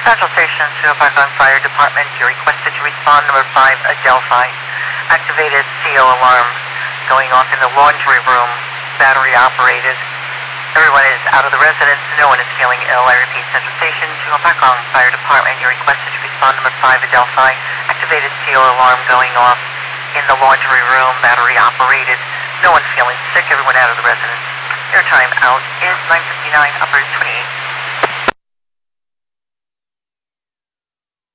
Central Station, Pakong Fire Department, you're requested to respond. Number 5, Adelphi. Activated CO alarm going off in the laundry room, battery operated. Everyone is out of the residence. No one is feeling ill. I repeat, Central Station, Pakong Fire Department, you're requested to respond. Number 5, Adelphi. Activated CO alarm going off in the laundry room, battery operated. No one feeling sick. Everyone out of the residence. Airtime out is 9:59, upper 28.